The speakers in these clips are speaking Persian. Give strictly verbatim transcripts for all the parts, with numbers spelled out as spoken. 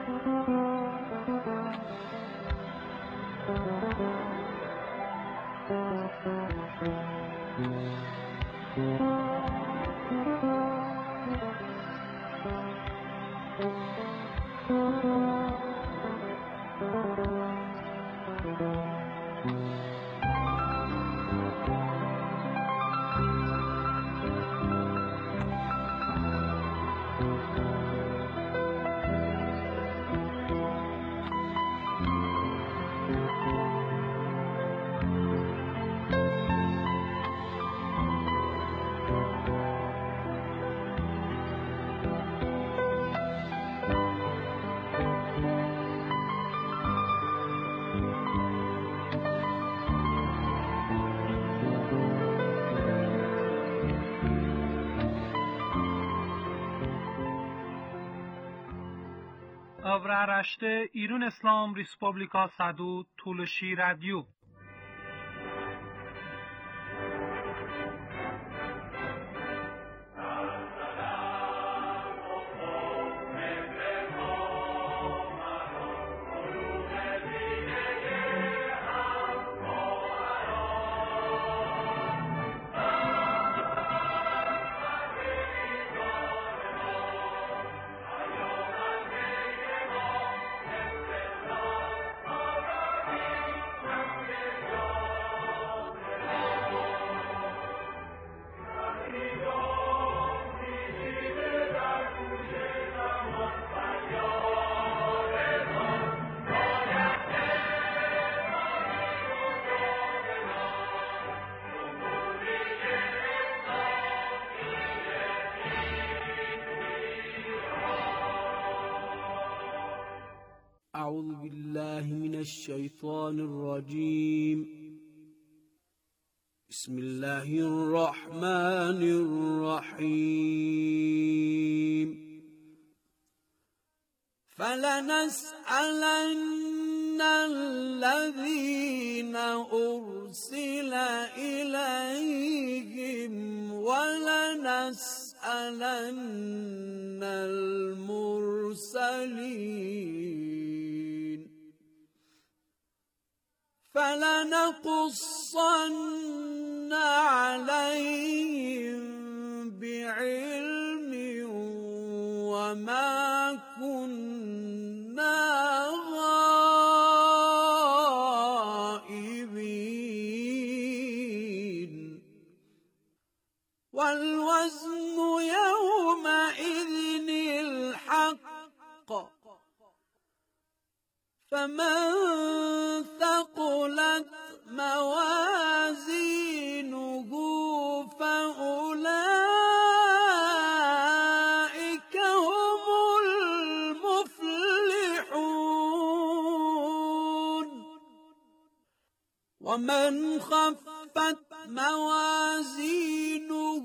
Avraaraşte İrun İslam Respublika Sadu Tuluşi Radyo. أعوذ بالله من الشيطان الرجيم. بسم الله الرحمن الرحيم. فلنسألن الذين أرسل إليهم ولنسألن المرسلين. فلنقصن عليهم بعلم وما كنا غائبين. والوزن يومئذ الحق. فمن ثقلت موازينه فأولئك هم المفلحون. ومن خفت موازينه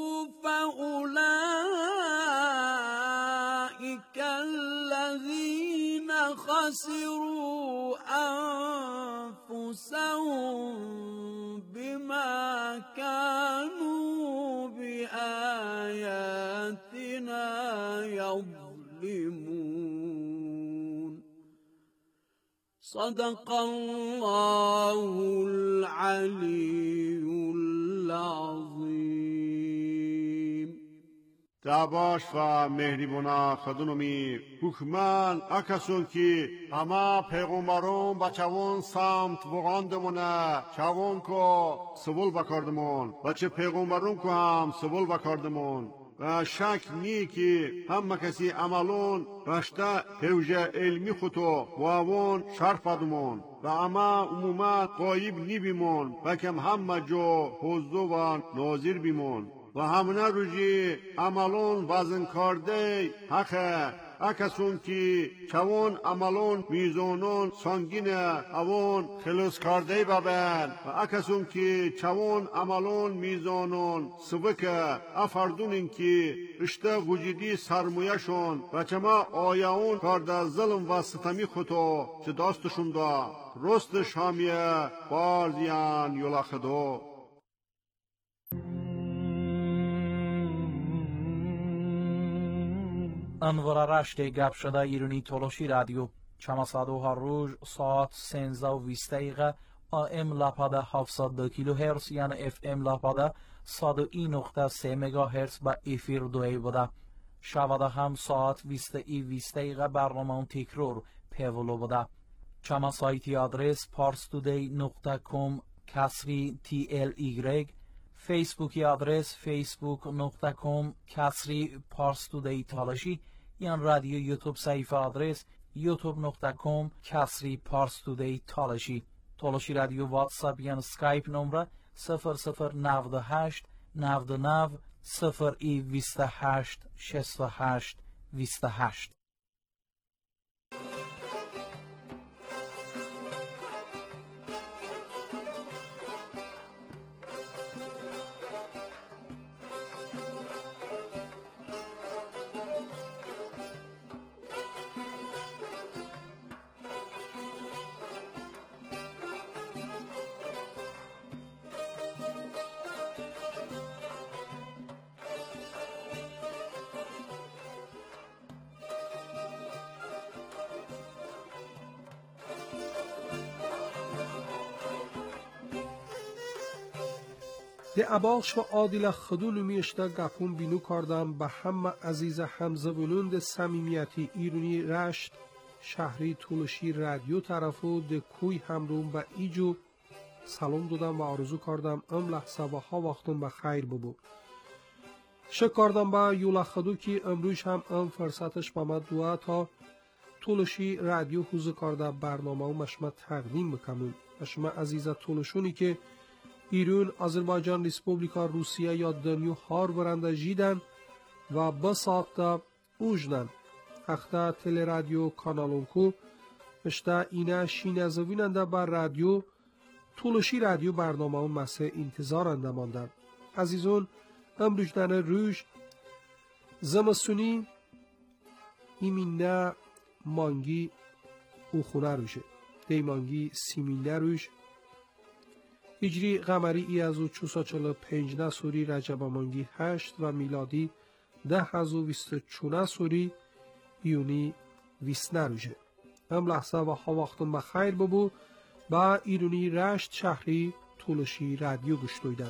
فأولئك الذين خسروا أنفسهم بما كانوا بآياتنا يظلمون. صدق الله العلي العظيم. Табаш ва меҳрибона хадуноми ҳукман акасон ки ҳама пайғомбарон ба чавон самт воғандамона чавон ко сувол бакардамон ва че пайғомбарон ко ҳам сувол бакардамон ва шак ни ки ҳама каси амалон рашта ҳевжа илми хуто вавон шарфадамон ва ама умумат ғоиб ни бимон ва кам ҳама ҷо ҳузду ва нозир бимон و همونه روژی عملون وزن کرده حقه اکسون که چوان عملون میزونون سنگینه اوان خلوص کرده ببین و اکسون که چوان عملون میزونون سبکه افردونین که اشته وجودی سرمویشون و چما آیاون کرده ظلم و ستمی خودو چه داستشون دا رستش همیه بارزیان یولاخدو. انور رشت گپ شده ایرانی تولوشی رادیو چما صدو هر روز ساعت سنزده و بیست دقیقه ام لپاده هفتصد و دو کیلو هرتز یعنی اف ام لپاده صد و یک نقطه سه مگا هرتز با افیر دوی بوده. شباده هم ساعت بیست ای بیست دقیقه برنامه تکرار پیولو بوده. چما سایتی آدرس پارستودی نقطه کام کسری تی ال ایگرگ، فیسبوکی آدرس فیسبوک نقطه کام کسری پارستودی تالشی، یعنی رادیو یوتیوب صفحه آدرس یوتیوب نقطه کام کسری پارستودی تالشی. تالشی رادیو واتساپ یعنی سکایپ نمره صفر صفر نود و هشت نود و نه صفر ای بیست و هشت شصت و هشت بیست و هشت. ده اباخش و عادل خدون میشته گپون بینو کردم به همه عزیز همزبونون صمیمیتی ایرانی رشت شهری تولشی رادیو طرفو ده کوی همرون به ایجو سلام دادم و آرزو کردم ام لحظه و ها وقتون به خیر ببو. شک کردم به یولا خدو که امروز هم ام فرصتش با ما دوه تا تولشی رادیو حوزه کرده برنامه و مشما تقدیم بکنم. مشما عزیز تولشونی که ایران، آذربایجان، ریسپوبلیکا روسیه یا دنیو هار برنده جیدن و بساطه اوجدن. اختا تل رادیو کانالونکو اشتا اینا شینه زویننده بر رادیو تولشی رادیو برنامه اون مسه انتظارنده ماندن. عزیزون امروزدن روش زمستونی ایمینه مانگی او خونه روشه. دی مانگی سیمینه روش هجری قمری ای از او چوسا چلو پنج نه سوری رجب مانگی هشت و میلادی ده از او ویست چونه سوری یونی ویست نروژه. هم لحظه و ها وقتون بخیر ببو با ایرانی رشت شهری تولشی رادیو گوش دویدن.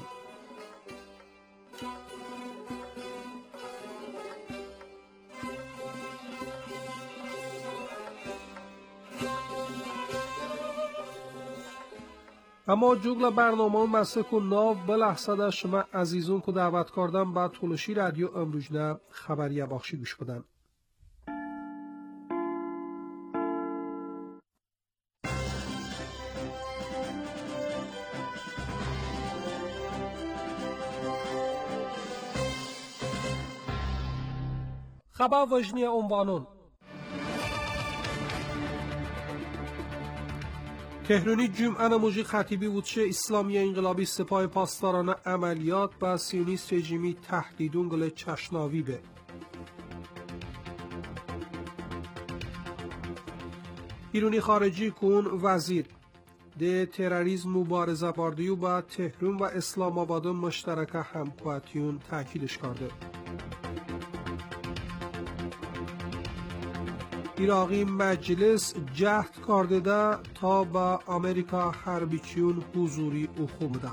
اما جوگل برنامه مسه که ناو بلحظه در شما عزیزون که دعوت کردم با تولشی رادیو امروزنه خبری بخشی گوش بدن. خبر وجنی عنوانون تهرانی جمعه نموجی خطیبی بودشه اسلامی انقلابی سپاه پاسداران عملیات با سیونیست رژیمی تهدیدون گل چشناوی به ایرانی خارجی کون وزیر ده تروریسم مبارزه باردیو با تهران و اسلام آباد مشترک همکواتیون تاکیدش کرده. ایراقی مجلس جهد کرده ده تا با امریکا حربیچیون حضوری او خوبده.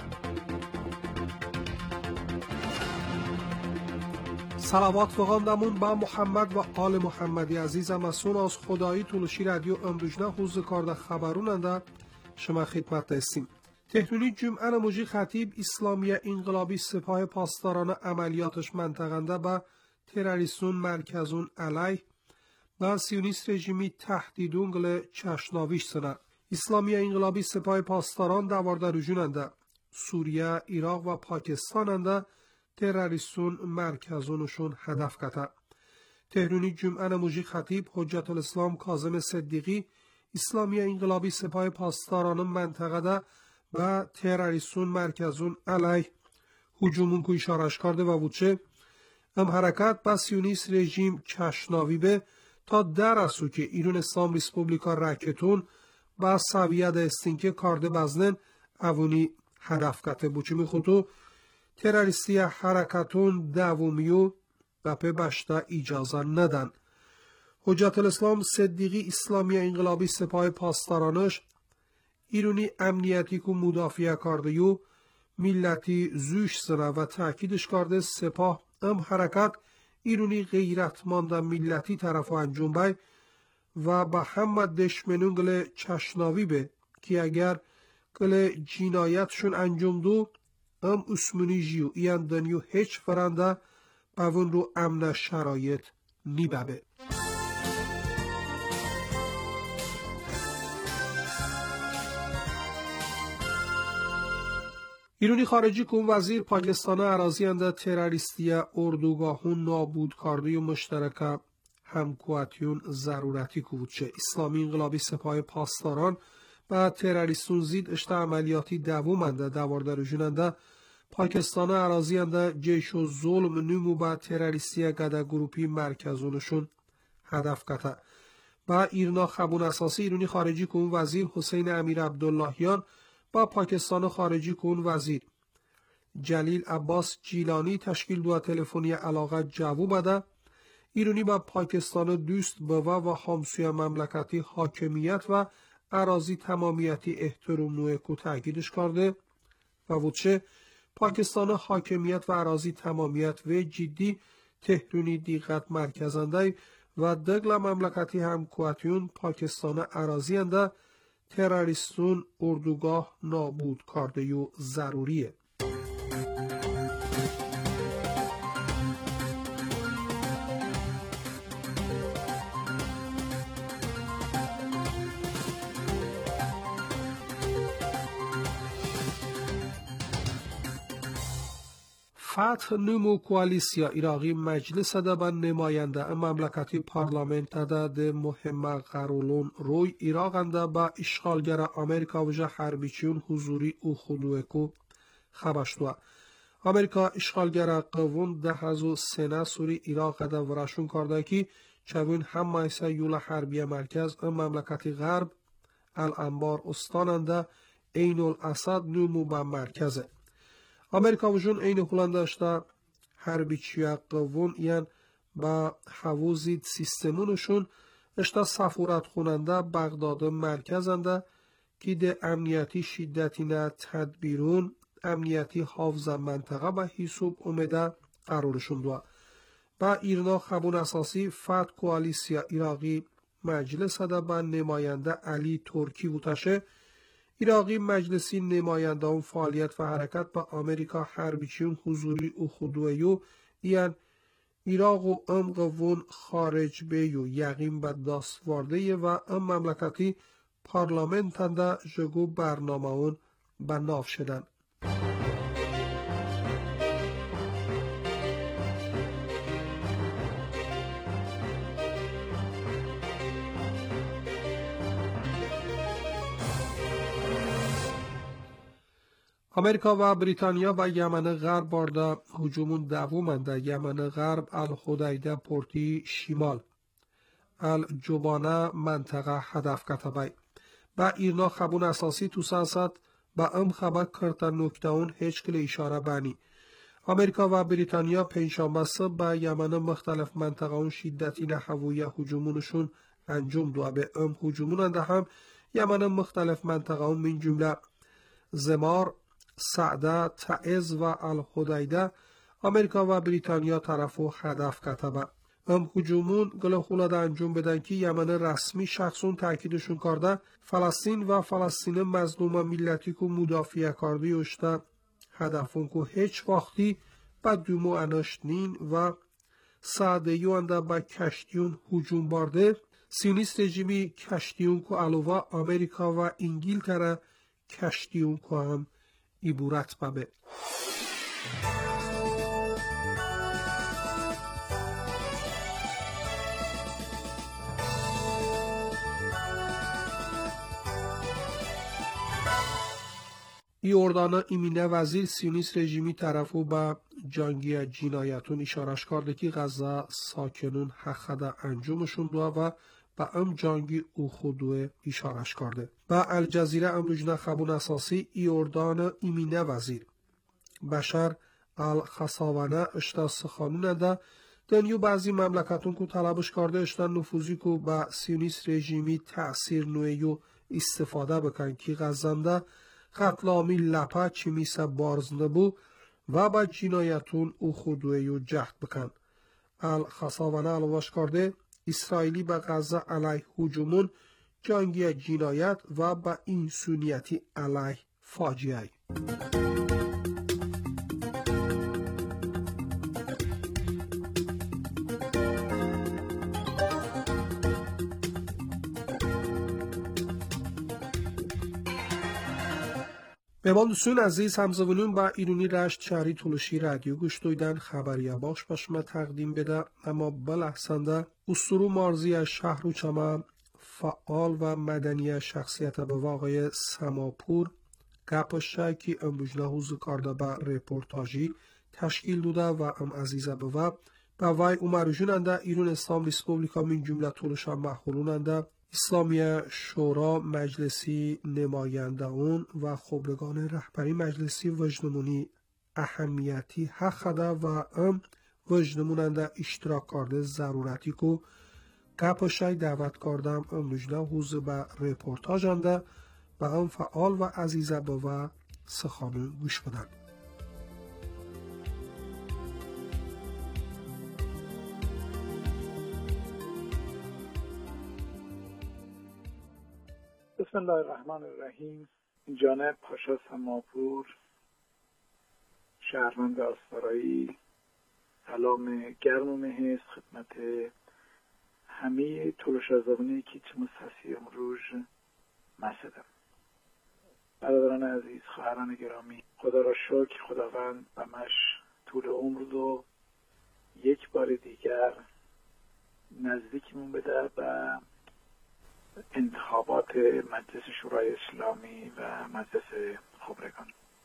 صلوات فقاندمون با محمد و آل محمدی عزیزم مسون از خدایی تولشی رادیو امروزنه حوزه کرده خبروننده شما خدمت هستیم. تهرانی جمعه نموجی خطیب اسلامی انقلابی سپاه پاسداران عملیاتش منطقنده با تروریستون مرکزون علیه و سیونیست رژیمی تهدیدون گل چشناویش سنه. اسلامی انقلابی سپاه پاسداران دوارده رجوننده سوریه، عراق و پاکستاننده تروریستون مرکزونشون هدف کته. تهرانی جمعه نموجی خطیب حجت الاسلام کاظم صدیقی اسلامی انقلابی سپاه پاسداران منطقه ده و تروریستون مرکزون علیه هجومون که اشارش کرده و بودشه ام حرکت با سیونیست رژیم چشناوی به تا در اسو که ایران اسلام ریسپوبلیکا رکتون با سویه ده استینکه کارده بزنن اوونی هدف کته بوچه می خودو تروریستی حرکتون دومیو و په بشته اجازه ندن. حجت الاسلام صدیقی اسلامی انقلابی سپاه پاسدارانش ایرونی امنیتی که مدافع کرده یو ملتی زوش سره و تاکیدش کرده سپاه ام حرکت ایرونی غیرتمند ملتی طرف انجام بای و با همه دشمنون گل چشناوی به که اگر گل جنایتشون انجام دو ام اسمونی جیو ایان دنیو هیچ فرنده باون رو امن شرایط نیبه. ایرانی خارجی کن وزیر پاکستان اراضی انده تروریستی اردوگاهون نابود کرده و مشترک همکواتیون ضرورتی کوچه اسلامی انقلابی سپاه پاسداران و تروریستون زید اشته عملیاتی دوم انده دواردر جننده پاکستان اراضی انده جیش و ظلم نمو با تروریستی گده گروپی مرکزونشون هدف کته. با ایرنا خبون اساسی ایرانی خارجی کن وزیر حسین امیر عبداللهیان با پاکستان خارجی کن وزیر جلیل عباس جیلانی تشکیل دو تلفنی علاقه جوو بده ایرانی با پاکستان دوست بوا و همسوی مملکتی حاکمیت و اراضی تمامیتی احترام نوع کو تاکیدش کرده و وچه پاکستان حاکمیت و اراضی تمامیت و جدی تهرونی دیقت مرکزنده و دگل مملکتی هم کواتیون پاکستان اراضی انده تروریستون اردوگاه نابود کرده و ضروریه. فتح نمو کوالیسیا ایراقی مجلس ده به نماینده مملکتی پارلمنت ده ده مهم قرولون روی ایراق انده با اشغالگر امریکا وجه حربیچیون حضوری او خودوکو خبشتوه. امریکا اشغالگر قوون ده هزو سنه سوری ایراق ده ورشون کرده که چوین هم مایسه یول حربی مرکز مملکتی غرب الانبار استاننده این الاسد نمو به مرکزه. امریکا وجون این هلند داشته حربیچی قوون یعن با حوزید سیستمونشون اشتا سفارت خوننده بغداد مرکزنده که ده امنیتی شدتی نه تدبیرون امنیتی حافظ منطقه به حساب اومده قرارشون دوا. با ایرنا خبون اساسی فتح کوالیسیا ایراقی مجلس ده با نماینده علی ترکی بوتشه ایراقی مجلسی نماینده اون فعالیت و حرکت با امریکا حربیچیون حضوری او خودویو یعن ایراق و ام قوون خارج بیو یقین به دست وارده و ام مملکتی پارلمنتنده جگو برنامه اون به ناف شدن. امریکا و بریتانیا و یمن غرب بارده هجومون دومنده یمن غرب الحدیده پورتی شمال الجبانه منطقه هدف کتبای با ایرنا خبون اساسی تو سانسد با ام خبر کرتن نکته اون هیچ کل اشاره بانی. امریکا و بریتانیا پنجشنبه صبح با یمن مختلف منطقه اون شدتی نحوی هجومونشون انجام دو به ام هجوموننده هم یمن مختلف منطقه اون من جمله زمار سعده، تعز و الحدیده امریکا و بریتانیا طرفو هدف کتبه. ام هجومون گل خولاد انجام بدن که یمن رسمی شخصون تاکیدشون کرده فلسطین و فلسطین مظلوم ملتی که مدافع کرده اشته هدفون که هیچ وقتی با دومو اناشتنین و سعده انده با کشتیون هجوم بارده سیونیست رژیمی کشتیون که علاوه امریکا و انگلتره کشتیون که هم عبورت بابه. ای اردانا ایمینه وزیر سیونیست رژیمی طرفو با جنگی جنایتون اشارش کرده که غزه ساکنون حقده انجامشون دو و با ام جنگی او خودوه اشارش کرده. با الجزیره امروجنه خبون اساسی ای اردان ایمینه وزیر بشر الخصاونه اشتا سخانونه ده دنیو بعضی مملکتون که طلبش کرده اشتن نفوذی که با سیونیست رژیمی تأثیر نویو استفاده بکن که غزنده قتلامی لپا چی میسه بارز نبو و با جنایتون او خودویو جهد بکن. ال خصاوانه علواش کرده اسرائیلی به غزه علیه هجومون جنگی جنایت و با انسانیتی علیه فاجعه. مهمان دوستان عزیز همزبانون با ایرانی رشت شهری تولشی رادیو گوش دویدن خبریه باش با شما تقدیم بده اما بلحسنده اسطورو مارزی شهر و چما فعال و مدنی شخصیت به واقع سماپور گپشه که امروز نهوز کرده به رپورتاجی تشکیل دوده و ام عزیزه به و با وای اومروجوننده ایران اسلام ریسپوبلیکا من جمله طولش هم محولوننده اسلامی شورا مجلسی نماینده اون و خبرگان رهبری مجلسی وجدمونی اهمیتی حق ده و ام وجدموننده اشتراک کرده ضرورتی که گپشای دعوت کردم امروز حوز به رپورتاجنده و ام فعال و عزیزه با و سخانون گوش بدن. بسم الله الرحمن الرحیم. جانب پاشا سماپور، شهروند آستارایی، سلام گرم و مهست خدمت همه تولش آزابونی که چموس هستی امروز مسدم. برادران عزیز، خواهران گرامی، خدا را شکر خداوند بمش طول عمر رو یک بار دیگر نزدیکمون بده و انتخابات مجلس شورای اسلامی و مجلس خبرگان.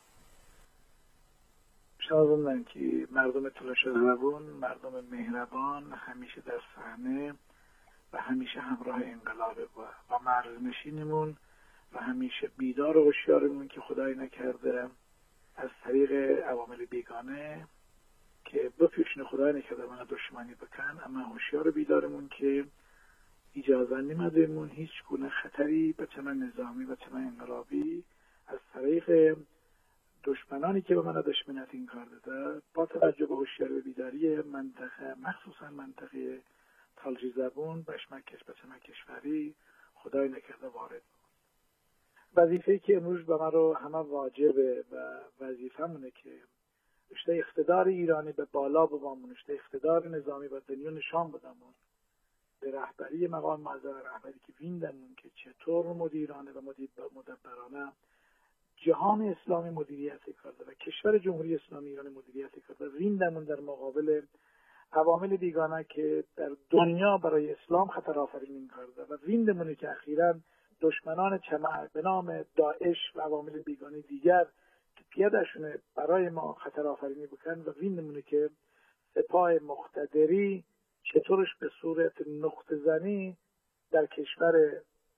شنوندن که مردم تولش زبون، مردم مهربان همیشه در صحنه و همیشه همراه انقلاب و مرزنشینمون و همیشه بیدار و هوشیارمون که خدای نکرده از طریق عوامل بیگانه که بپیشن خدای نکرده من دشمنی بکن، اما هوشیار بیدارمون که اجازه نمیدهمون هیچ گونه خطری به چمن نظامی و چمن انقلابی از طریق دشمنانی که به من دشمنیت این کار داده با توجه به هوشیاری و بیداری منطقه، مخصوصا منطقه تالجی زبون بشمکش به چمن کشوری خدای نکرده وارد بود. وظیفه‌ای که امروز به من رو همه واجبه و وظیفه‌مونه که اشته اقتدار ایرانی به بالا ببامون، اشته اقتدار نظامی و دنیا نشان بدمون به رهبری مقام معظم رهبری که ویندمون که چطور مدیرانه و مدبرانه جهان اسلامی مدیریت کرده و کشور جمهوری اسلامی ایران مدیریت کرده، ویندمون در مقابل عوامل بیگانه که در دنیا برای اسلام خطر آفرینی کرده و ویندمونه که اخیراً دشمنان چمع به نام داعش و عوامل بیگانه دیگر که پیادهشونه برای ما خطر آفرینی بکن و ویندمونه که سپاه مقتدری چطورش به صورت نقطه زنی در کشور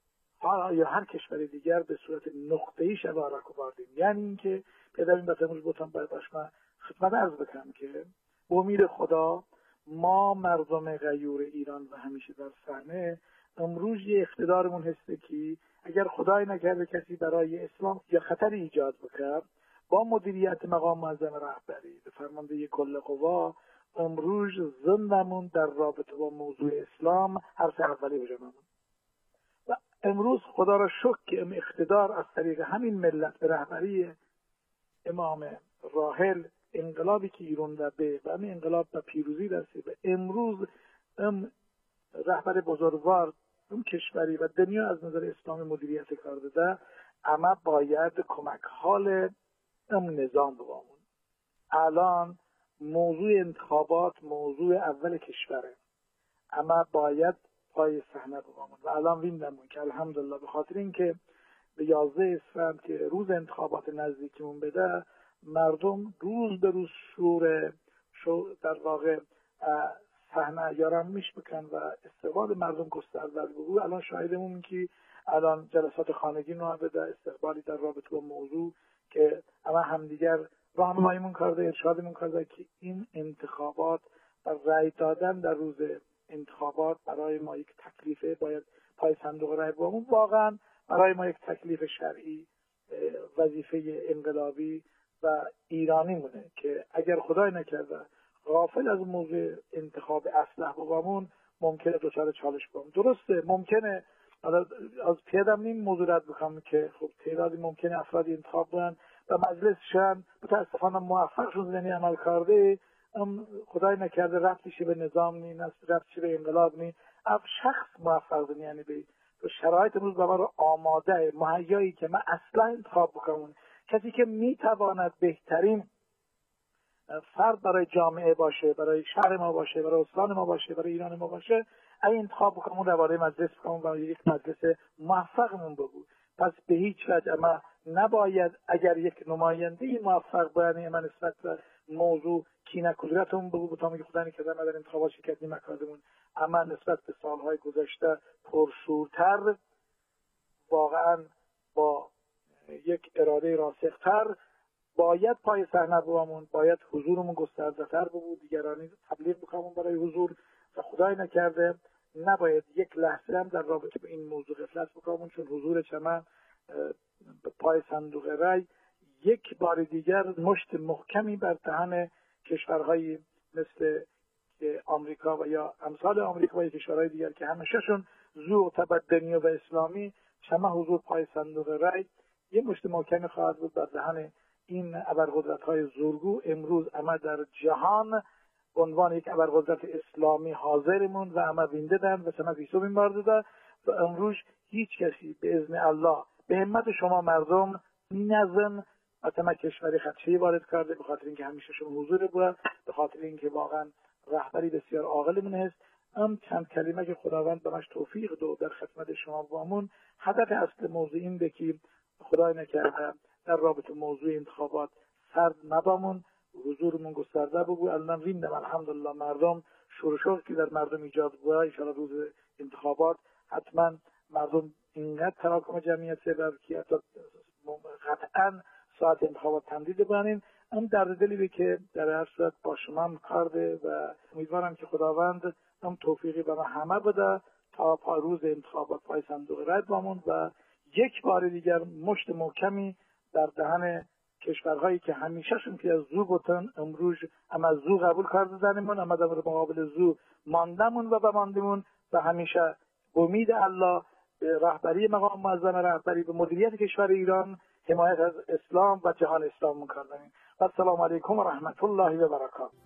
یا هر کشور دیگر به صورت نقطه‌ای شبارک و باردیم. یعنی اینکه پیدا این بطموز بودم باید باشم خدمت عرض بکنم که با امید خدا ما مردم غیور ایران و همیشه در صحنه امروز یه اقتدارمون هسته که اگر خدای نکرده کسی برای اسلام یا خطری ایجاد بکرد با مدیریت مقام معظم رهبری به فرمانده کل قوا امروز زندمون در رابطه با موضوع اسلام حرف اولی بجمعمون و امروز خدا را شکر که ام اقتدار از طریق همین ملت به رهبری امام راحل انقلابی که ایران در به و همین انقلاب به پیروزی رسید و امروز ام رهبر بزرگوار ام کشوری و دنیا از نظر اسلامی مدیریت کرده ده، اما باید کمک حال ام نظام بوامون. الان موضوع انتخابات موضوع اول کشوره، اما باید پای صحنه بوامون و الان ویندمون که الحمدلله به خاطر اینکه به یازده اسفند که روز انتخابات نزدیکمون بده مردم روز به روز شور شو در واقع صحنه یارم میش بکن و استقبال مردم گسترده بود. الان شاهدمون که الان جلسات خانگی نوع بده استقبالی در رابطه با موضوع که اما همدیگر راهنماییمون کرده ارشادمون کرده که این انتخابات و رأی دادن در روز انتخابات برای ما یک تکلیفه، باید پای صندوق رأی بمون. واقعا برای ما یک تکلیف شرعی، وظیفه انقلابی و ایرانی مونه که اگر خدای نکرده غافل از موضوع انتخاب اسلحه بمون ممکنه دچار چالش بمون. درسته ممکنه از پیادم نیم موضوع رد بکنم که خب تعدادی ممکنه افرادی انتخاب کنن و مجلسشان متاسفانه موفق شد زنی عمل کرده، خدای نکرده ربطی به نظام نی، ربطی به انقلاب نی، اف شخص موفق زنی یعنی به شرایط روز به رو آماده مهیایی که من اصلا انتخاب بکنم. کسی که میتواند بهترین فرد برای جامعه باشه، برای شهر ما باشه، برای استان ما باشه، برای ایران ما باشه، این انتخاب بکنم درباره مجلس بکنم و یک مجلس موفقمون بگو. پس به هیچ وجه ما نباید اگر یک نماینده موفق بیانی من نسبت به موضوع کینه کدرتمون بگو بتام که خدا نکرده ما در انتخابات شرکت نمی‌کردیم، اما نسبت به سالهای گذشته پرشورتر، واقعا با یک اراده راسختر باید پای صحنه بمون، باید حضورمون گسترده‌تر بود، دیگرانی تبلیغ بکنم برای حضور و خدای نکرده نباید یک لحظه هم در رابطه با این موضوع غفلت بکنم، چون حضور چمن پای صندوق رای یک بار دیگر مشت محکمی بر دهن کشورهای مثل آمریکا و یا امثال آمریکا و یا کشورهای دیگر که همشهشون ذو تمدنی و اسلامی، چمن حضور پای صندوق رای یک مشت محکمی خواهد بود بر دهن این ابرقدرت‌های زورگو. امروز اما در جهان عنوان یک ابرقدرت اسلامی حاضرمون و اما وینده دن و سمت ایسو بیمار داده و امروز هیچ کسی به اذن الله به همت شما مردم نظم اصلا کشوری خدشه‌ای وارد کرده، به خاطر اینکه همیشه شما حضور بود، به خاطر اینکه واقعا رهبری بسیار عاقل من هست. ام چند کلمه که خداوند بهش توفیق دو در خدمت شما بامون. هدف اصل موضوع این به که خدای نکرده در رابطه موضوع انتخابات سرد نبامون، حضورمون گسترده بگو. الان ویندم الحمدلله مردم شور شور که در مردم ایجاد بود، ان شاء الله روز انتخابات حتما مردم اینقدر تراکم جمعیت سبب که قطعا ساعت انتخابات تمدید بانیم. ام درد دلی به که در هر صورت با شما هم کرده و امیدوارم که خداوند هم توفیقی به ما همه بده تا پا روز انتخابات پای صندوق رای بامون و یک بار دیگر مشت محکمی در دهن کشورهایی که همیشهشون که از زو بودن امروز اما زو قبول کرده زنیمون، اما در مقابل زو ماندمون و بماندیمون و همیشه امید الله به رهبری مقام معظم رهبری به مدیریت کشور ایران حمایت از اسلام و جهان اسلام می‌کردیم. و السلام علیکم و رحمت الله و برکاته.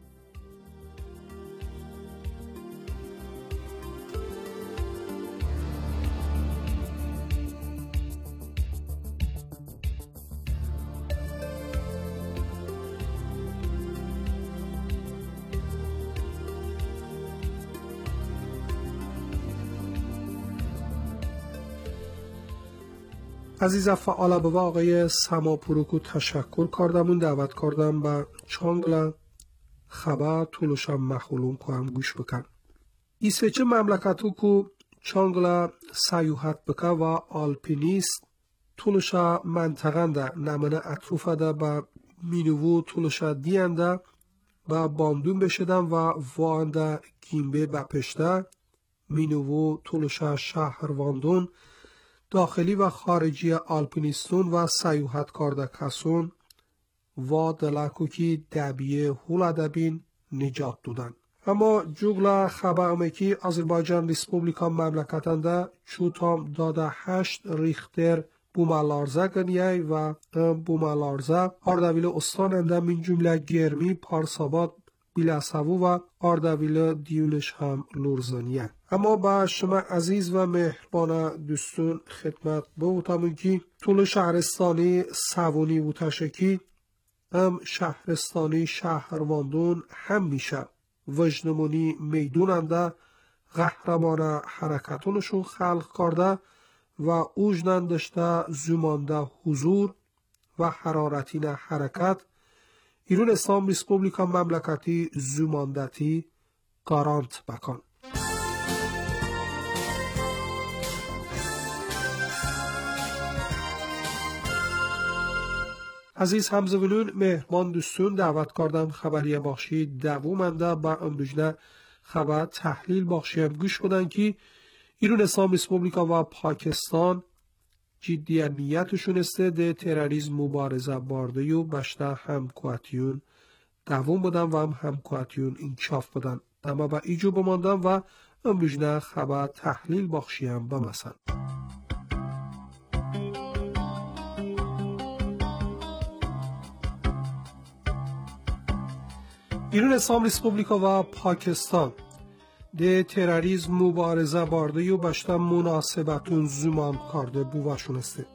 عزیز فعال به آقای سماپوروکو تشکر کردم. دعوت کردم به چانگلا خبر طولشم مخلوم کنم گوش بکن. ایسویچه مملکتو کو چانگلا سیوحت بکن و آلپینیست طولشا منطقنده نمانه اطروفه ده به مینوو طولشا دینده و باندون بشدن و وانده گیمبه بپشته مینوو طولشا شهر واندون داخلی و خارجی آلپینیستون و سیوحت کرده کسون و دلکوکی دبیه هولا دبین نجات دودن. اما جوگلا خبرمکی آذربایجان ریسپوبلیکا مملکتنده چوتام داده هشت ریختر بومالارزه گنیه و بومالارزه آردویل استاننده من جمله گرمی پارساباد بیلسوو و آردویل دیونش هم لورزانیه. اما با شما عزیز و مهربان دوستون خدمت بودم که طول شهرستانی سوونی و تشکی هم شهرستانی شهرواندون هم میشه وجنمونی میدوننده قهرمان حرکتونشون خلق کرده و اوجنن داشته زمانده حضور و حرارتین حرکت ایران اسلام ریسپوبلیکا مملکتی زماندتی گارانت بکن. عزیز همزبونون، مهربان دوستون دعوت کردم خبری بخشی دومنده با امروزنه خبر تحلیل بخشی هم گوش بدن که ایران اسلام ریسپوبلیکا و پاکستان جدی نیتشون است ده تروریسم مبارزه بارده و بشته همکواتیون دوم بدن و هم همکواتیون انکشاف بدن. اما با ایجو بماندن و امروزنه خبر تحلیل بخشی هم بمسن. ایران اسلام ریسپوبلیکا و پاکستان ده تروریسم مبارزه بارده و بشته مناسبتون زمان کرده بواشون است.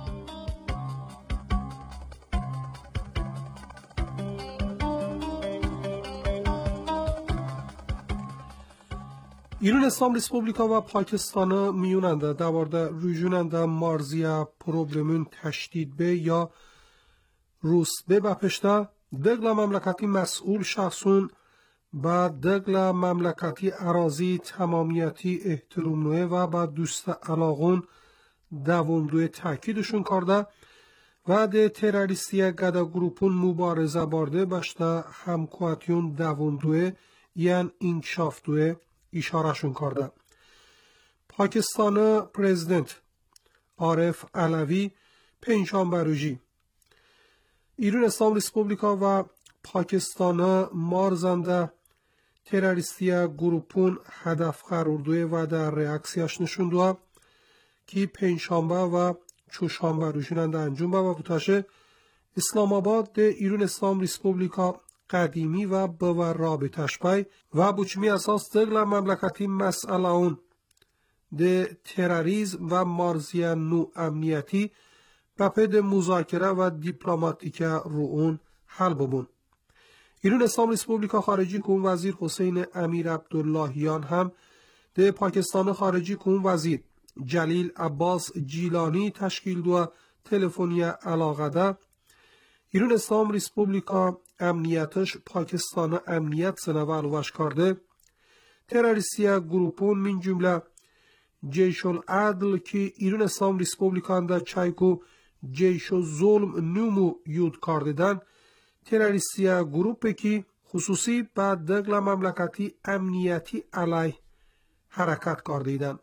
ایران اسلام ریسپوبلیکا و پاکستان میوننده دوارده روژوننده مارزیا پروبلمون تشدید به یا روس به بپشته دگل مملکتی مسئول شخصون با دگل مملکتی اراضی تمامیتی احترام نوه و با دوست علاقون دووندوی تاکیدشون کرده و ده تروریستی گدا گروپون مبارزه بارده بشته همکواتیون دووندوی یعن انکشافتوی اشارهشون کرده. پاکستان پرزیدنت عارف علوی پنجشنبه روزی ایران اسلام ریسپوبلیکا و پاکستان مارزنده تروریستی گروپون هدف قرار دوه و در ریاکسیاش نشون دوه که پنجشنبه و چهارشنبه روزیننده انجام با بوتاشه اسلام آباد ده ایران اسلام ریسپوبلیکا قدیمی و به رابطش بای و بچمی اساس دگل مملکتی مسئله اون ده تروریسم و مارزی نو امنیتی و پد مذاکره و دیپلماتیک رو اون حل ببون. ایران اسلام ریسپوبلیکا خارجی کون وزیر حسین امیر عبداللهیان هم ده پاکستان خارجی کون وزیر جلیل عباس جیلانی تشکیل دو تلفنی علاقه ده ایران اسلام ریسپوبلیکا امنیتش پاکستان امنیت سنه و علوش کرده تروریستی گروپون من جمله جیش العدل که ایران اسلام ریسپوبلیکا انده چایکو جیش الظلم نومو یود کردن تروریستی گروپی که خصوصی با دگل مملکتی امنیتی علیه حرکت کردیدن.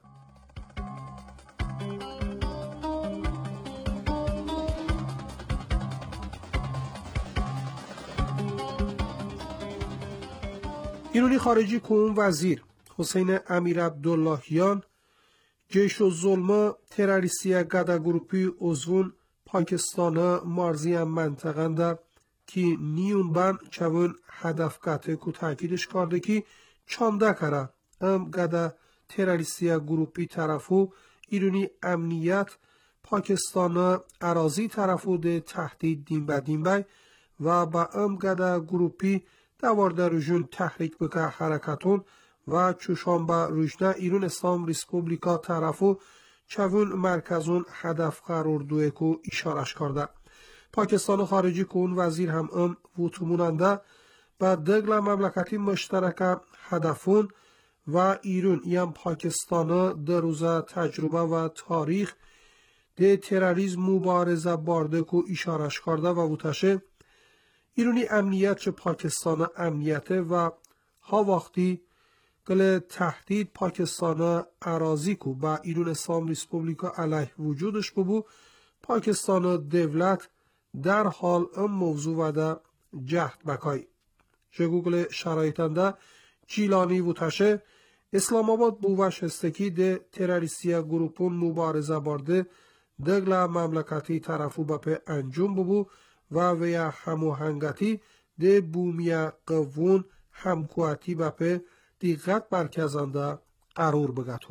ایرانی خارجی کون وزیر حسین امیر عبداللهیان جیش الظلم تروریستی گدا گروپی عضون پاکستان مارزی منطقه ده که نیون بن چون هدف کته کو تاکیدش کرده که چانده کره ام گدا تروریستی گروپی طرفو ایرانی امنیت پاکستان اراضی طرفو ده تهدید دین به دین بای و با ام گدا گروپی دوارده روژون تحریک بکه حرکتون و چوشانبه روژنه ایران اسلام ریسپوبلیکا طرفو چون مرکزون هدف قرار دوه کو اشارش کرده. پاکستان خارجی کون وزیر هم ام وطموننده و دگل مملکتی مشترک هدفون و ایران یم پاکستان در روزه تجربه و تاریخ ده تروریسم مبارزه بارده کو اشارش کرده و وطشه ایرانی امنیت چه پاکستان امنیت و ها وقتی گل تهدید پاکستان اراضی کو با ایران اسلام ریسپوبلیکا علیه وجودش ببو پاکستان دولت در حال ام موضوع و ده جهد بکای جگوگل شرایطنده جیلانی و تشه اسلام آباد بووش هستکی ده تروریستی گروپون مبارزه بارده دگل مملکتی طرفو بپه انجام ببو و ویا هموهنگتی ده بومیا قوون همکواتی بپه دیقت برکزنده قرار بگتو.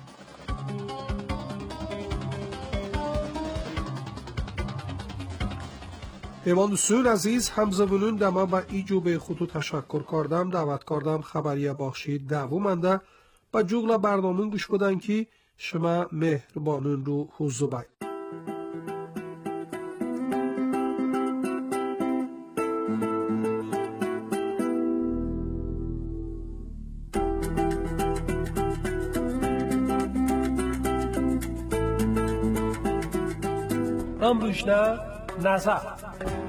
پیمان دوستون عزیز همزبونون دما با ایجو به خودو تشکر کردم دعوت کردم خبری بخشی دومنده با جغل برنامه گوش بدن که شما مهربانون رو حضور باید. امروزنه نظر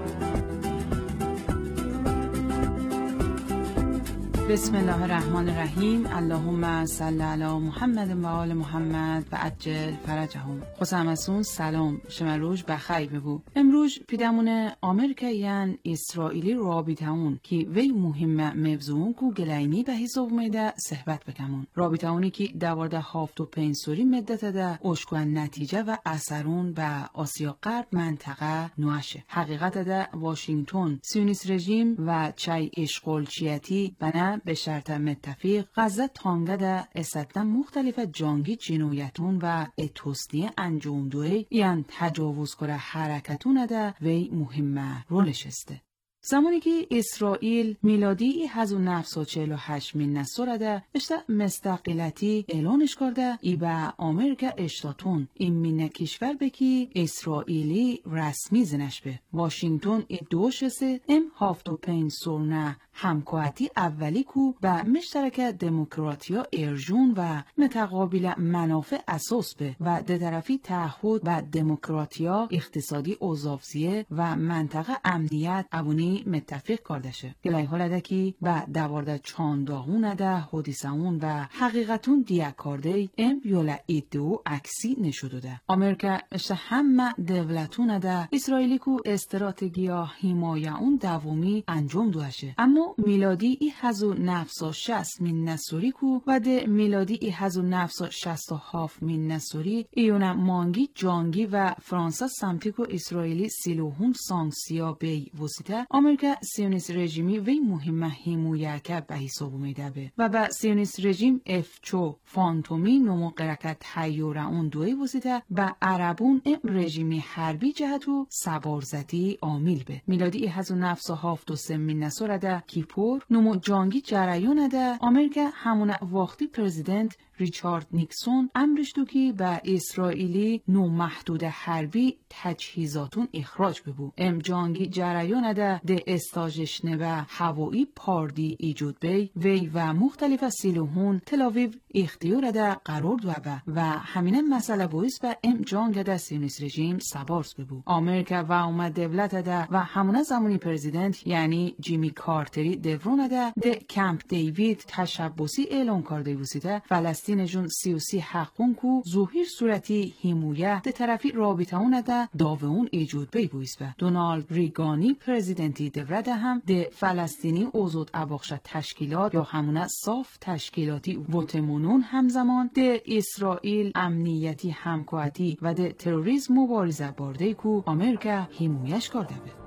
بسم الله الرحمن الرحیم. اللهم صل علی محمد و آل محمد و عجل فرجهم. خسامسون سلام شما روز بخیر ببو. امروز پیدمون آمریکاییان اسرائیلی رابطه‌اون که وی مهم موضوعون کو گلاینی به حساب میده صحبت بکمون. رابطه‌اونی که دوارده هفت و پنج سوری مدت ده اشکوان نتیجه و اثرون به آسیا غرب منطقه نوشه. حقیقت ده واشنگتن سیونیست رژیم و چای اشغالچیتی بنا به شرط متفق غزه تانگه ده استدن مختلف جانگی جنویتون و اتوستی انجام دوی یعن تجاوز کره حرکتون ده وی مهمه رولش استه. زمانی که اسرائیل میلادی هزار و نهصد و چهل و هشت من نسوره ده اشتا مستقلتی اعلانش کرده ای به آمریکا اشتاتون این من کشور بکی اسرائیلی رسمی زنش به واشنگتن ای دوش سه ام هفت و پنج سورنه همکاتی اولی کو به مشترک دموکراتیا ارجون و متقابل منافع اساس به و ده طرفی تعهد و دموکراتیا اقتصادی اوزافزیه و منطقه امنیت ابونی متفق کردشه. گلای حالده که به دوارده چانداغون ده حدیثون و حقیقتون دیه کرده ام یولا ایدو اکسی نشده ده. امریکا اشته همه دولتون ده اسرائیلی کو استراتژیا حمایه اون دوامی انجام دوشه. اما میلادی ای هزار و نهصد و شصت من نسوری کو و ده میلادی ای هزار و نهصد و شصت و هفت من نسوری ایونا مانگی جانگی و فرانسه سمتی کو اسرائیلی سیلوهون سانکسیا بی وسیطه امریکا سیونیست رژیمی وی مهمه حمایه که به حساب میده به و به سیونیست رژیم افچو فانتومی نمو قرکت تیوره اون دوی وسیطه به عربون ام رژیمی حربی جهتو سبارزدی عامل به میلادی هزار و نهصد و هفتاد و سه من نسوره ده کیپور نمو جانگی جریان ده امریکا همون وقتی پرزیدنت ریچارد نیکسون امرش دو که به اسرائیلی نو محدود حربی تجهیزاتون اخراج ببو. ام جانگی جریان ده ده استاجش نبه هوایی پاردی ایجود بی وی و مختلف سیلوهون تلاویو اختیار ده قرار دو به و همینه مسئله باعث به ام جانگ ده سیونیست رژیم سبارس ببو. امریکا و اومد دولت ده و همونه زمانی پرزیدنت یعنی جیمی کارتری دورون ده ده کمپ دیوید تشبوسی اعلان کرده وسیده فلسطین جون سیاسی حقون کو ظهیر صورتی حمایه ده طرفی رابطه اون ده داو اون ایجود بی بویس به دونالد ریگانی پرزیدنتی دورده هم ده فلسطینی اوزود اباخش تشکیلات یا همونه صاف تشکیلاتی وطمونون همزمان ده اسرائیل امنیتی همکاتی و ده تروریسم مبارزه بارده کو امریکا حمایش کرده به.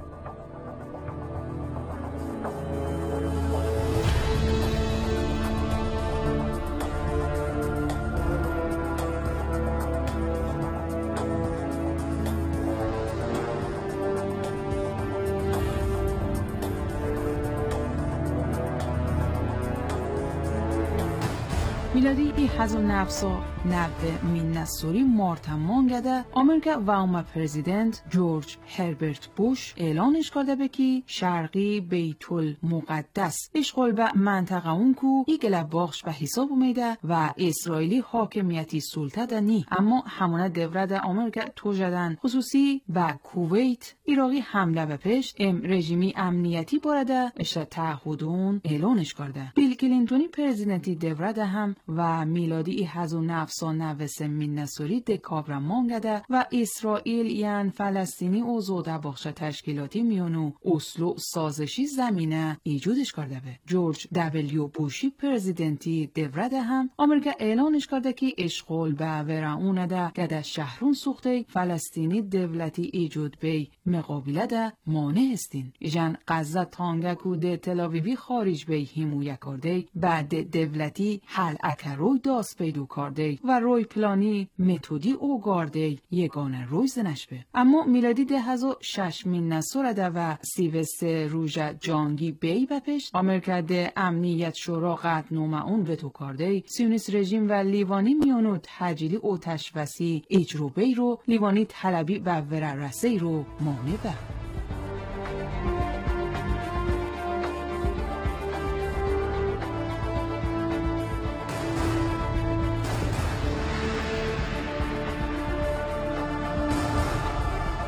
میلادی ای هزار و نهصد و نود من نسوری مارتمان گده امریکا و اومه پرزیدنت جورج هربرت بوش اعلانش کرده بکی شرقی بیت المقدس اشغال به منطقه اون کو ایگل باخش به حساب اومیده و اسرائیلی حاکمیتی سلطه ده نی اما همونه دورد امریکا تو جدن خصوصی به کویت ایراقی حمله به پشت ام رژیمی امنیتی بارده اشتا تعهدون اعلانش کرده. بیل کلینتونی پرزیدنتی دورد هم و میلادی هزار و نهصد و نود و سه من نسوری دکابر مانگده و اسرائیل یعن فلسطینی اوزوده بخش تشکیلاتی میونو اسلو سازشی زمینه ایجودش کرده به. جورج دبلیو بوشی پرزیدنتی دورده هم امریکا اعلانش کرده که اشغال به ورعونه ده گده شهرون سوخته فلسطینی دولتی ایجود بی مقابله ده مانع هستین. ایجان غزه تانگکو ده تلاویوی خارج بی حمایه کرده بعد دولتی حل اکروی داست پیدو کرده و روی پلانی متودی او گارده یگانه روی زنش به. اما میلادی ده هزار شش من نسورده و سیوست روژ جانگی بی بپشت امریکا ده امنیت شورا قد نومه اون وتو کرده سیونیست رژیم و لیوانی میانو تجیلی او تشوسی اجروبی رو لیوانی طلبی و وررسه رو مانع به.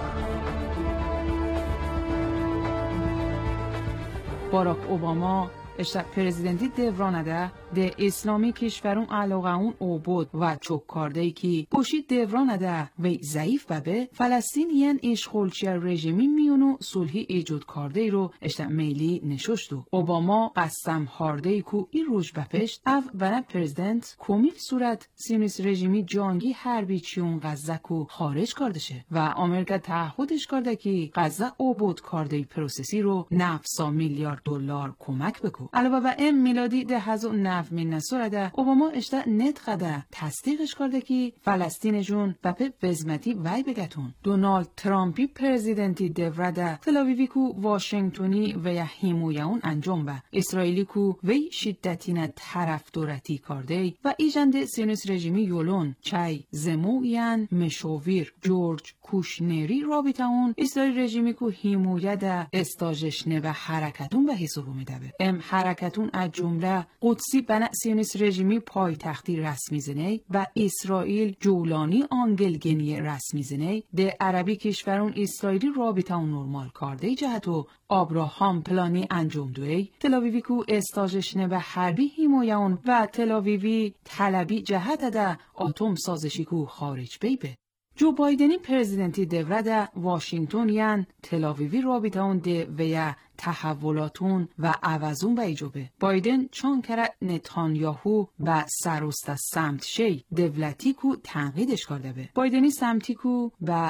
باراک اوباما اشتا پرزیدنتی دورانده ده اسلامی کشورون علاقه اون اوبود و چوک کارده که پوشید دورانده و ضعیف ببه فلسطینیان اشغالچی رژیمی میونو صلحی ایجاد کارده رو اشتا میلی نشوشتو. اوباما قسم هارده کو ای روش بپشت او بنا پرزیدنت کومیل صورت سیونیست رژیمی جانگی حربی چیون غزه کو خارج کردشه و آمریکا تعهدش کرده که غزه اوبود کارده پروسسی رو نفسا میلیارد دلار کمک بکو. علاوه بر ام میلادی ده هزار و نو من نسورده اوباما اشتا نت قده تصدیقش کرده که فلسطین جون بپه بزمتی وی بگتون. دونالد ترامپی پرزیدنتی دورده تلاویوی کو واشنگتونی و یا حمایه انجام به اسرائیلی کو وی شدتین طرف دورتی کرده و ایجنده سیونیست رژیمی یولون چای زمویان مشاویر جورج کوشنری رابطه اون اسرائیل رژیمی کو حمایه ده استاجشنه و حرکتون به حساب میده. ام حرکتون از جمله قدسی بنا سیونیست رژیمی پایتختی رسمی زنه و اسرائیل جولانی آنگلگنی رسمی زنه ده عربی کشورون اسرائیلی رابطه اون نرمال کرده جهتو آبراهام پلانی انجام دوی تلاویوی کو استاجشنه و حربی حمایه اون و تلاویوی طلبی جهت ده آتوم سازشی کو خارج بیبه. جو بایدنی پرزیدنتی دورده واشنگتونیان تلاویوی رابطه اون ده ویا تحولاتون و عوضون به ایجابه. بایدن چون کرد نتانیاهو و سروست سمت شی دولتی کو تنقیدش کرده به. بایدنی سمتی کو و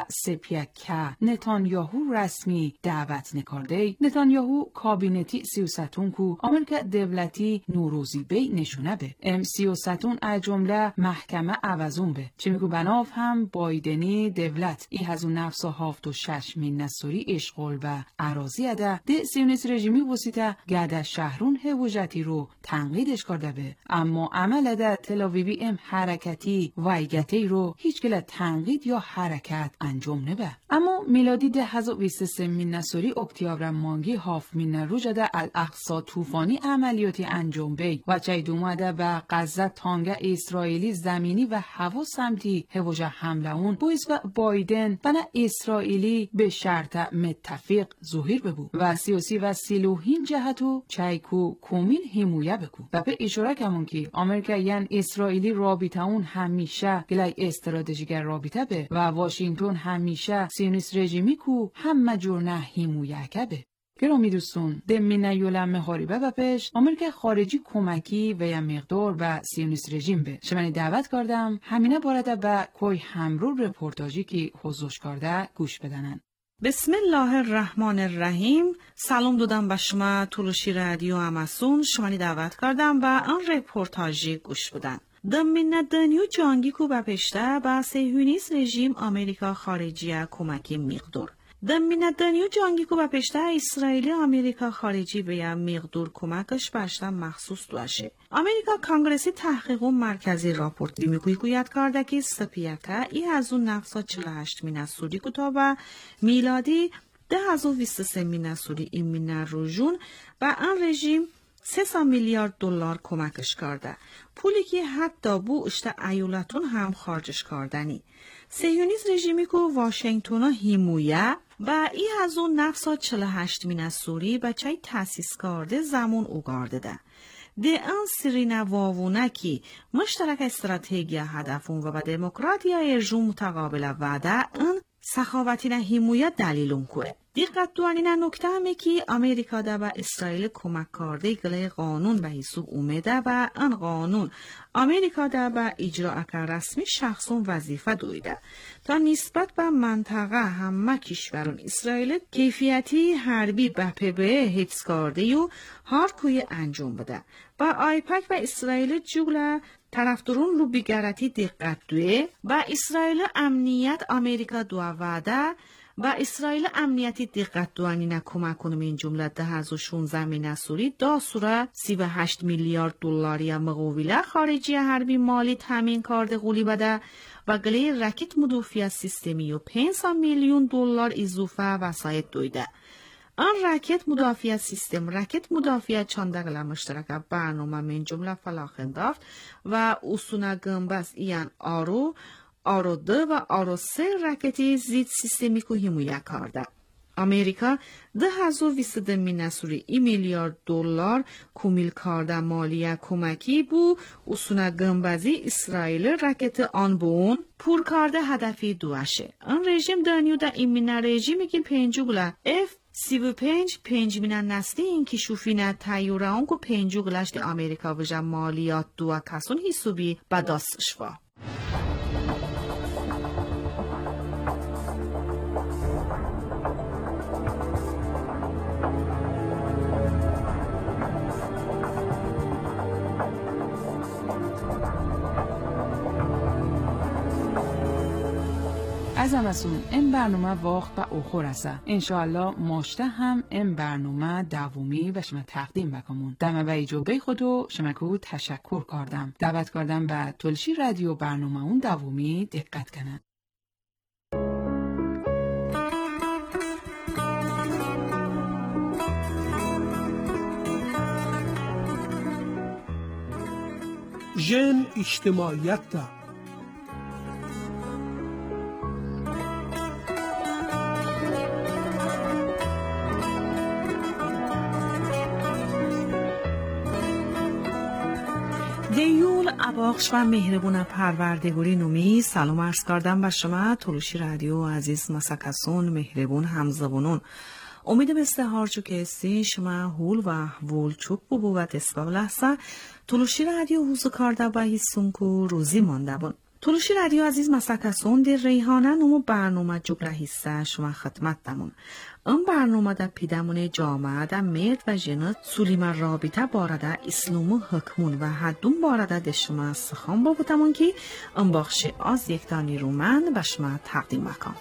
سپیکه نتانیاهو رسمی دعوت نکرده. نتانیاهو کابینتی سیاستون کو آمریکا دولتی نوروزی بی نشونه به. ام سیاستون از جمله محکمه عوضون به. چه میگو بناف هم بایدنی دولت ای هزو نفس و هفت و شش من نسوری اشغال و عراضی اده ده سیونیست رژیمی وسیطه گرده شهرون هوجتی رو تنقیدش کرده به. اما عمل ده تلاویوی ام حرکتی وایگتی رو هیچ گله تنقید یا حرکت انجام نبه. اما میلادی ده هزار و بیست و سه من نسوری اکتیابر مانگی هاف من روژه ده الاقصا توفانی عملیاتی انجام بی و چای دومده به غزه تانگه اسرائیلی زمینی و هوا سمتی هوجه حمله اون بویز و بایدن بنا اسرائیلی به شرط متفق ظهیر ببو و سیاسی و سیلوهین جهتو چایکو کومیل حمایه بکو و به اشاره کمون که آمریکا یان اسرائیلی رابطه اون همیشه گلای استراتژیک رابطه به و واشنگتن همیشه سیونیست رژیمی کو همه جور نه حمایه که. گرامی دوستون دمینه یولم هاریبه و پیش آمریکا خارجی کمکی و یا مقدار به سیونیست رژیم به شمانی دعوت کردم همینه بارده به کوی همرو رپورتاجی که حضورش کرده گوش بدنن. بسم الله الرحمن الرحیم. سلام دادم به شما تولوشی رادیو اماسون. شمانی دعوت کردم به آن رپورتاجی گوش بدن. دمینه دنیو جانگی کو به پشته به سیونیست رژیم آمریکا خارجی کمکی مقدار. دمینه دنیو جانگی کو به پشته اسرائیلی آمریکا خارجی به یا مقدور کمکش باشته مخصوص دوشه. آمریکا کانگرسی تحقیق و مرکزی راپورتی میگوی گوید کرده که سپیکه ای از اون نفسا چهل و هشت من سوری کتابه میلادی ده هزار و بیست و سه من سوری این من روژون و آن رژیم سه میلیارد دلار کمکش کرده. پولی که حتی بو اشته ایالتون هم خارجش کردنی. سیونیست رژیمی که واشنگتن حمایه و ای از اون نفسا چهل و هشت من سوری بچه تاسیس کرده زمان اوگارده ده. ده آن سرین واوونه که مشترک استراتژی هدفون و به دموکراتیا ارجون متقابل وعده ان سخاوتین حمایت دلیلون که. دقت دوانین نکته همه که امریکا ده به اسرائیل کمک کرده گله قانون به حساب اومده و آن قانون امریکا ده به اجرا اکر رسمی شخصون وظیفه دویده تا نسبت به منطقه همه کشورون اسرائیل کیفیتی حربی به پبه حفظ کرده و هر کوی انجام بده و آیپک و اسرائیل جوله طرفدارون رو بیگرتی دقت دوه و اسرائیل امنیت امریکا دو وعده و اسرائیل امنیتی دقت دوانینه کمک کنم این جمله ده هزار و شانزده من سوری دا سوره سی و هشت میلیارد دلاری مقاوله خارجی حربی مالی تامین کرده قولی بده و گلی راکت مدافع سیستمی و پنج میلیون دلار اضافه وسایل دویده. آن راکت مدافع سیستم راکت مدافع چندگل مشترک برنامه من جمله فلاح انداخت و اصونا گنبس ایان آرو آرو دو و آرو سه راکتی زید سیستمی که حمایه کرده. Amerika ده هزار و بیست نسوری ای میلیارد دلار کومیل کارده مالیه کمکی بو اسونه گنبازی اسرائیل رکت آن بون پور کارده هدفی دوشه. آن رژیم دانیو دا ایمینا رژیمی که پنجو گلا اف سی و پنج پنج مینن نسلی این که شوفینه تایوره اون که پنجو گلشت امریکا وجه مالیات دو کسون حسابی بداستش با. از همسون این برنامه وقت و اوخور است. انشاءالله ماشته هم این برنامه دومی و شما تقدیم بکمون. دمه و ایجابه خودو شما که تشکر کردم. دعوت کردم به تلشی رادیو برنامه اون دومی دقت کنن. ژن اجتماعیت ده. دیول اباخش و مهربون پروردگاری نومی سلام عرض کردم به شما تلوشی رادیو عزیز مسکسون مهربون همزبونون. امید بسته چو که استی شما هول و احوال چوب ببو و دسباب لحظه تلوشی رادیو حوزو کارده با حیثون که روزی مانده بون. تلوشی رادیو عزیز مسکسون در ریحانه نمو برنامه جبره حصه شما خدمت دمون. این برنامه در پیدمون جامعه در مرد و جنت سولیم رابطه بارده اسلام و حکمون و حدون بارده در شما سخان بابتمون که این بخش از یک دانی رو من به شما تقدیم مکم.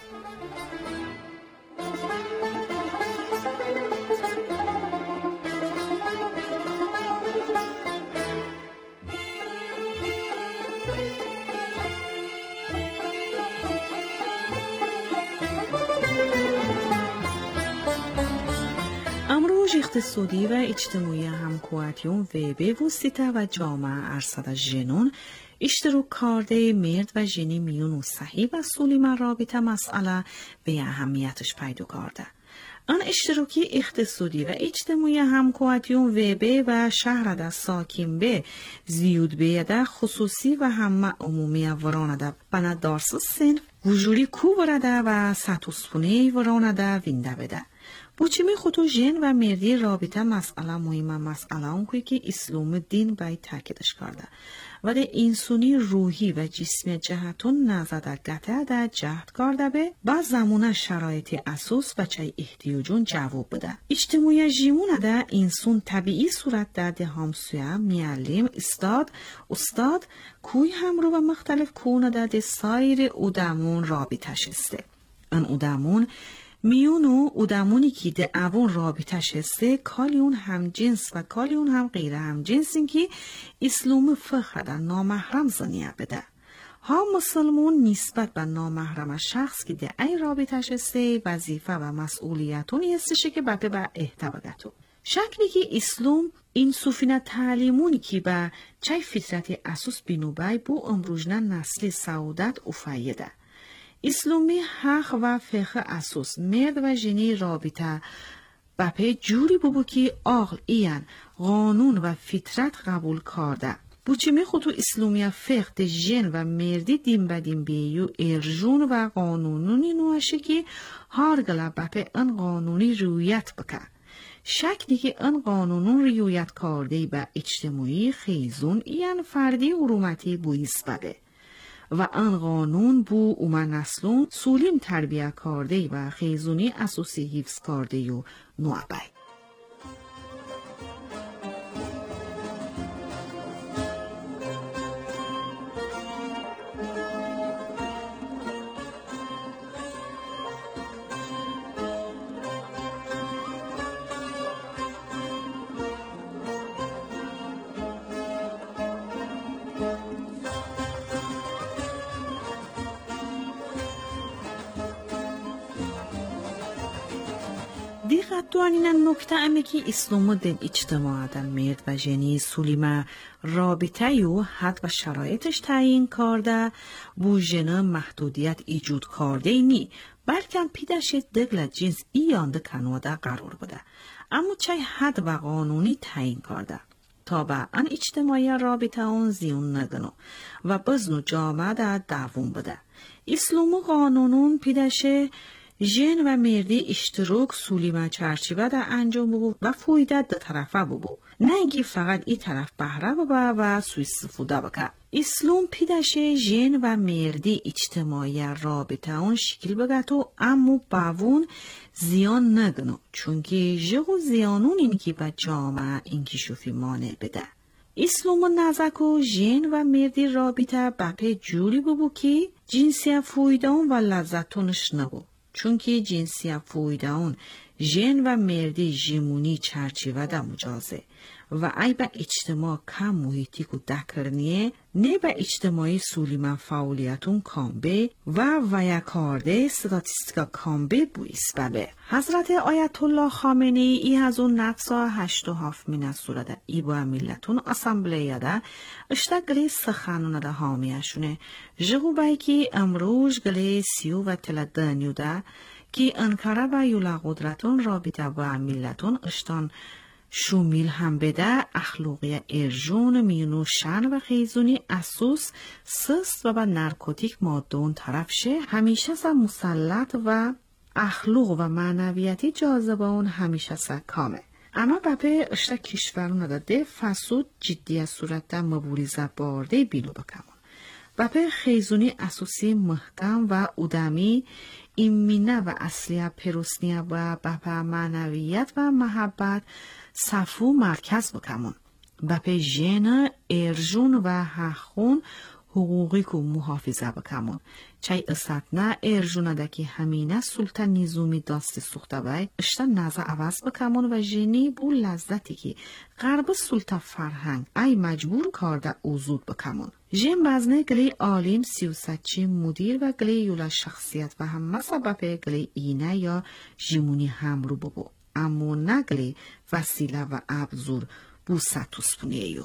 اقتصادی و اجتماعی همکواتیون و به وسیطه و جامعه ارصد جنون اشتراک کرده مرد و جنی میون و صحیح و سولیم رابطه مسئله به اهمیتش پیدا کرده. آن اشتراکی اقتصادی و اجتماعی همکواتیون و به و شهر ده ساکن به زیود بیده خصوصی و همه عمومی ورانده بنا دارس سن وجوری کو ورده و ساتوسپونه ورانده وینده بده. بوچیمی خودو جن و مردی رابطه مسئله مهمه مسئله اون که اسلام دین باید تاکیدش کرده و ده انسانی روحی و جسمی جهتون نزده گته ده جهت کرده به با زمونه شرایط اساس و چای احتیاجون جواب بده. اجتماعی جیمون ده انسان طبیعی صورت ده ده همسویه معلم استاد استاد کوی همرو و مختلف کونه ده ده سایر اودمون رابطه شسته. ان اودمون میونو اودمونی که ده اون رابطه شسته کالیون هم جنس و کالیون هم غیر هم جنسین که اسلام فخر در نامحرم زنیه بده. ها مسلمون نسبت به نامحرم شخص که ده ای رابطه شسته وظیفه و مسئولیتونی هستشه که بپه به احتباگتو. شکلی که اسلام این سوفینه تعلیمونی که به چای فطرت اساس بینوبای بو امروجنه نسل سعودت افایده. اسلامی حق و فقه اساس مرد و جنی رابطه بپی جوری ببو که عقل این قانون و فطرت قبول کرده. بوچیمی خودو اسلامی فقه جن و مردی دیم بدیم بیو ارجون و قانونونی نوشه که هارگلا بپی ان قانونی رویت بکن. شکلی که ان قانونون ریویت کرده به اجتماعی خیزون این فردی حرمتی بویس بده. و آن قانون بو اومن نسلون سولیم تربیه کرده و خیزونی اساسی حفظ کرده و نوعبای. دقت دوانین نکته امی که اسلام دن اجتماع دن مرد و جنی سولیمه رابطه یو حد و شرایطش تعیین کرده بو جنه محدودیت ایجود کرده نی بلکه پیدش دقل جنس ایانده کنواده قرار بوده اما چای حد و قانونی تعیین کرده تا به ان اجتماعی رابطه اون زیون نگنو و بزنو جامعه در دوون بوده اسلام قانونون پیدشه جن و مردی اشتراک سولیمه چرچیبه در انجام ببو و فویدت در طرفه ببو نه اینکه فقط این طرف بهره ببو و سوی استفاده بکن اسلام پیدشه جن و مردی اجتماعی رابطه اون شکل بگتو اما باون زیان نگنو چونکه جغو زیانون اینکه به جامعه اینکه شوفی مانع بده اسلام نزکو جن و مردی رابطه بپه جوری ببو که جنسی فویدان و لذتونش نبو چونکه جنسی فویدان جن و مردی جیمونی چرچیوه دا مجازه و ای با اجتماع کم محیطی که دکرنیه نه با اجتماعی سولیمن فعالیتون کامبه و ویکارده ستاتیستیکا کامبه بویس ببه حضرت آیت الله خامنه‌ای ای از اون نفسا هشت و هفت مینه صورت ای با ملتون اسامبلیه ده اشتا گلی سخانونه ده حامیشونه جغو بایی که امروز گلی سیو و تلدنیو ده که انکاره و یولا قدرتون رابطه با ملتون اشتان شومیل هم بده اخلاقی ارجون میونو شن و خیزونی اسوس سست و با نرکوتیک مادون طرف شه همیشه سا مسلط و اخلاق و معنویتی جاذبه اون همیشه سا کامه اما بپه اشتا کشورون داده فسود جدی صورت ده مبوریزه بارده بیلو بکمون بپه خیزونی اسوسی محکم و ادمی ایمینه و اصلیه پروسنیه و بپه معنویت و محبت صفو مرکز بکمون بپه جن ارجون و حقون حقوقی که محافظه بکمون چای اصطنه ارجونه ده که همینه سلطه نیزومی داستی سخته بای اشتا نزه عوض بکمون و جنی بو لذتی که غرب سلطه فرهنگ ای مجبور کرده اوزود بکمون جن بزنه گلی آلیم سیوستچی مدیر و گلی یولا شخصیت و هم مسبب گلی اینه یا جیمونی همرو ببو اما نگلی وسیله و ابزور بو ستوس پونیهیو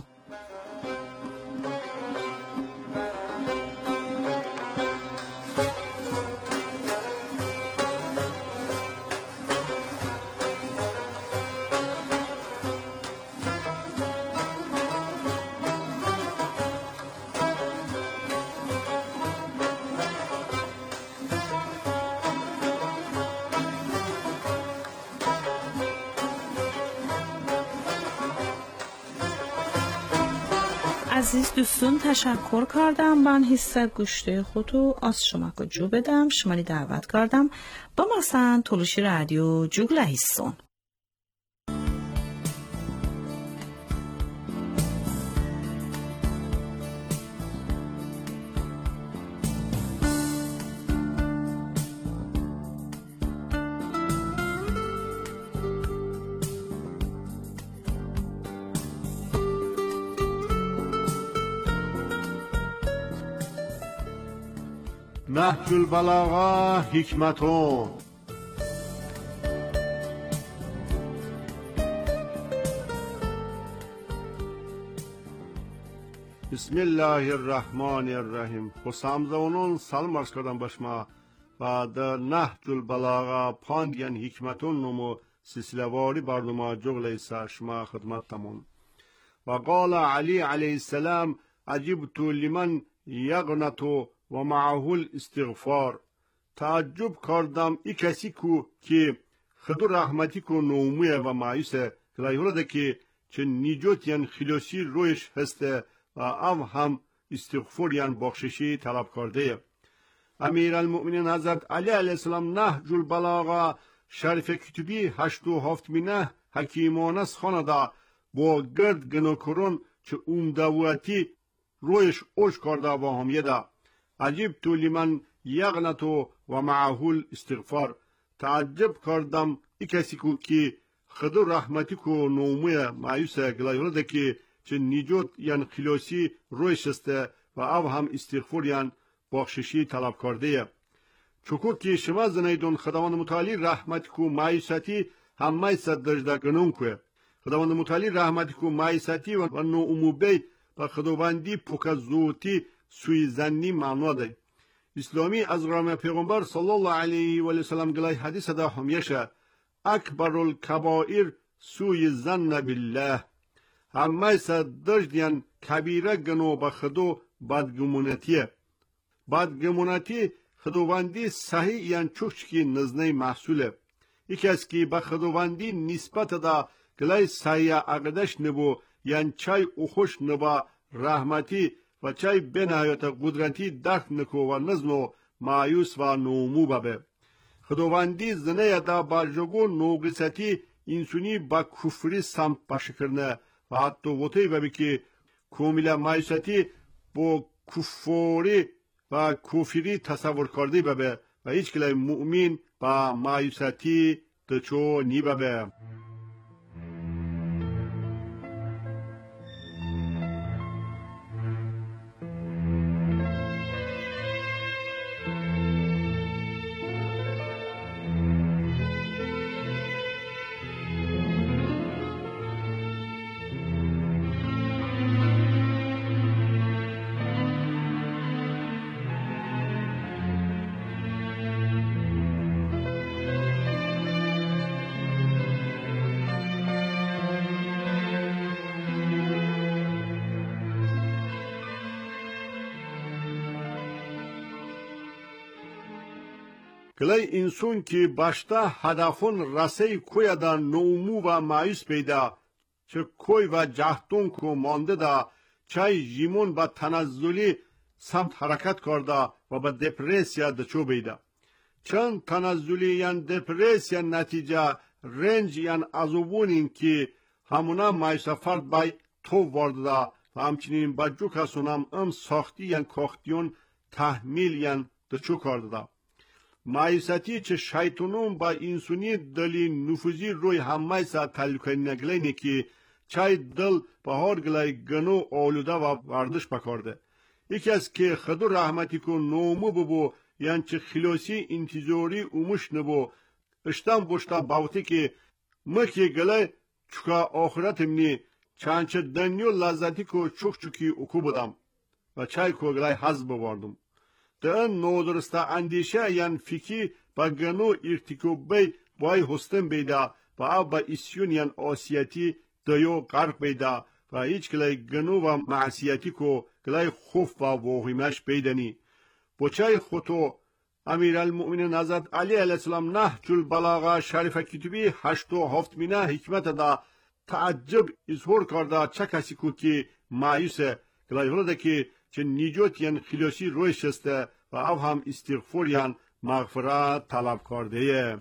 عزیز دوستون تشکر کردم من حصه گوشته خودو از شما که جو بدم شمانی دعوت کردم با مثلا تولوشی رادیو جوگله حصون نهج البلاغه حکمتون بسم الله الرحمن الرحیم خوشامدونون سلام عرض کردم به شما و در نهج البلاغه پاندین حکمتون نمو سلسله واری برنامه جغله ایسا شما خدمتتمون و قال علی علیه السلام عجبت لمن یغنتو و معه الاستغفار تعجب کردم ای کسی کو که خدو رحمتی کو نومیه و معیسه گلایهوله که چه نیجوت ین خلاصی رویش هسته و او هم استغفار ین بخششی طلب کرده امیر المؤمنین حضرت علی علیه السلام نهج البلاغه شریف کتبی هشت و هفت مینه حکیمانه خانده با گرد گناکرون چه اومدویتی رویش اوش کرده و هم یده عجبت لمن یغنتو و معه الاستغفار تعجب کردم ای کسی کو که خدو رحمتی کو نومیه معیوسه گلایهوله که چه نیجوت ین خلاصی روی شسته و او هم استغفار ین بخششی طلب کرده چکو که شما زنیدون خداوند متعالی رحمتی کو معیوستی همه صد دجده گنون که خداوند متعالی رحمتی که مایساتی و نوعموبی و خداوندی پوکزوتی سوی زنی معنا ده. اسلامی از رام پیغمبر صلی الله علیه و سلم گلای حدیث ده همیشه اکبر الکبائر سوی زن بالله همه صد دجدین کبیره گنو به خدو بدگمونتیه. بدگمونتی خداوندی صحیح یعنی چوچکی نزنه محصوله. یکی از که به خداوندی نسبت دا گلای صحیح عقدش نبو یعنی چای اخوش نبا رحمتی و چای بنهایت قدرتی درک نکو و نزنو مایوس و نومو ببه. خداوندی زنه دا با جگو نوگستی انسونی با کفری سمت باشکرنه و حتی وطی ببی که کومیل مایوستی با کفری و کفری تصور کرده ببه و هیچ کلای مؤمن با مایوستی دچو نی ببه. گلای انسان که باشتا هدفون رسی کوی دا نومو و مایوس پیدا چه کوی و جهتون کو مانده دا چای جیمون با تنزلی سمت حرکت کرده و با دپریسیا دچو بیده. چند تنزلی یعنی دپریسیا نتیجه رنج یعنی ازوبون این که همونا مایوس فرد بای تو وارده دا و همچنین با جو کسونم ام ساختی یعنی کاختیون تحمیل یعنی دچو کرده دا. مایوساتی چه شیطانون با انسانی دلی نفوذی روی همه سا تعلق نگلینه که چای دل بهار گلای گنو آلوده و وردش بکارده. یکی از که خدو رحمتی که نومو ببو یعنی چه خلاصی انتظاری اومش نبو اشتم بوشتا باوتی که مکی گلای چکا آخرت منی چانچه دنیو لذتی که چوک چوکی اکو بودم و چای که گلای حز بواردم. دن نودرستا اندیشه یعنی فکی با گنو ارتکابی بای هستن بیدا و آب با اسیون یعنی آسیاتی دیو غرق بیدا و هیچ کلای گنو و معصیتی کو کلای خوف و واهمش بیدنی. بچای خطو امیر المؤمنین حضرت علی علیه السلام نهج البلاغه شریف کتبی هشت و هفت مینه حکمت دا تعجب اظهار کرده چه کسی کو که مایوسه کلای هلده که چه نیجوت یعنی خلاصی روی شسته و او هم استغفار یعنی مغفرت طلب کرده.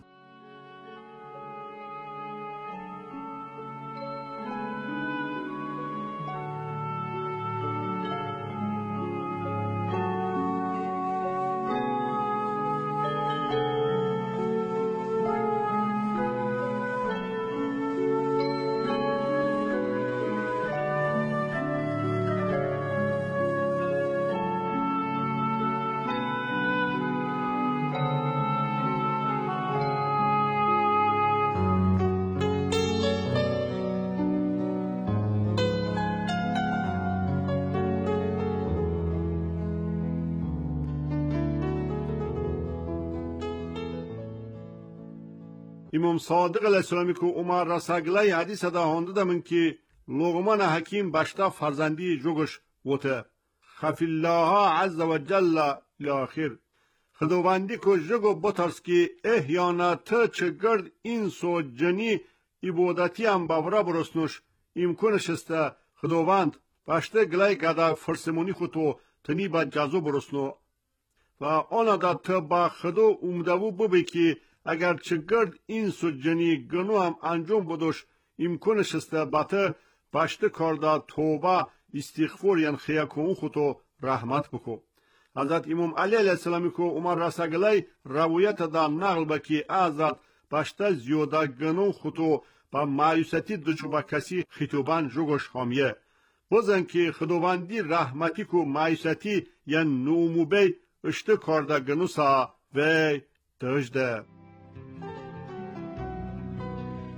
امام صادق علیه السلامی که عمر رساگلای حدیث دا هنده دمن که لغمان حکیم باشتا فرزندی جوگش بوده خفی الله عز و جل الاخر خداوندی که جگو بطرس که احیانا تا چه گرد اینسو جنی عبادتی هم باورا برسنوش امکانش است خداوند باشتا گلای گدا فرسمونی خودتو تنی با جازو برسنو و آنا دا تا با خدا امدوو ببی که اگر چگرد این سجنی گنو هم انجام بدوش امکانش است باته باشته کرده توبه استغفار یعنی خیه کن خودتو رحمت بکو. حضرت امام علی علیه السلامی که عمر رساگلای روایت دا نقل بکی حضرت باشته زیاده گنو خودتو با مایوستی دچو با کسی خطوبان جوگش خامیه. بازن که خداوندی رحمتی که مایوستی یعنی نوموبی اشته کرده گنو سا وی دجده.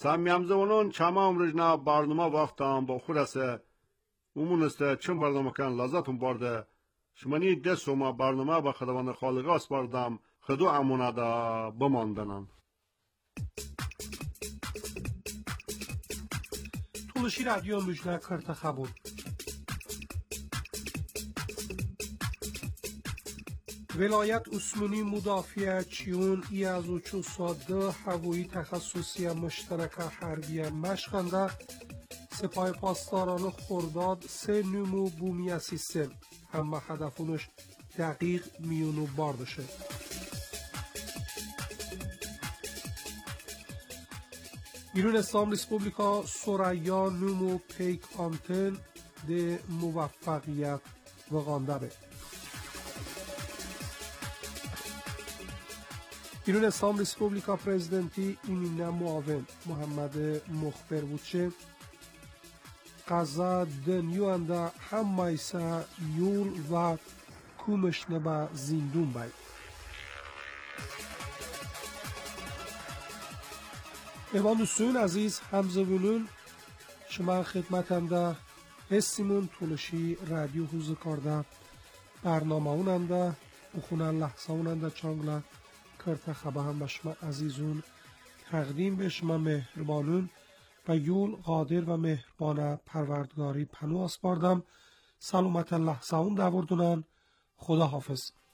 سمیامزونون چما امرجنا برنامه وقتم با خود است اومون است چون برنامه کن لذتون برده شمانی دست و ما برنامه با خداوند خالق است بردم خدو امونه دا بماندنم. تولشی رادیو امروجنا کرده خبر ولایت عثمانی مدافع چیون ای از اوچو ساده هوایی تخصصی مشترک حربی مشخنده سپاه پاسداران خرداد سه نمو بومی سیستم همه هدفونش دقیق میونو باردشه. ایران اسلام ریسپوبلیکا سوریا نمو پیک آنتن ده موفقیت وغانده به ایران اسلام ریسپوبلیکا پرزیدنتی ایمینه معاون محمد مخبر بودچه قضا دنیو انده هم مایسا یول و کومشنه با زیندون باید. ایوان دوستون عزیز همزبونون شما خدمتنده هستیمون تولشی رادیو حوز کارده برنامه اوننده بخونه لحظه اوننده چانگله کرده خبه هم به شما عزیزون تقدیم به شما مهربانون و یول قادر و مهربان پروردگاری پنو اسپاردم. سلامت لحظه اون دوردونن. خدا حافظ.